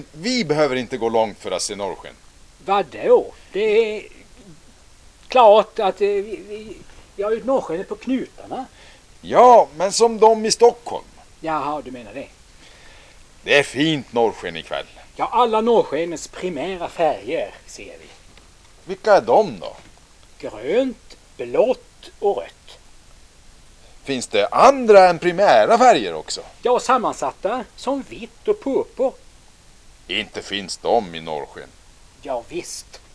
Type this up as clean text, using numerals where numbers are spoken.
Vi behöver inte gå långt för att se norrsken. Vadå? Det är klart att vi har ju norrskenet på knutarna. Ja, men som de i Stockholm. Jaha, du menar det. Det är fint norrsken ikväll. Ja, alla norrskenens primära färger ser vi. Vilka är de då? Grönt, blått och rött. Finns det andra än primära färger också? Ja, sammansatta som vitt och purpur. Inte finns de i norrsken. Ja, visst.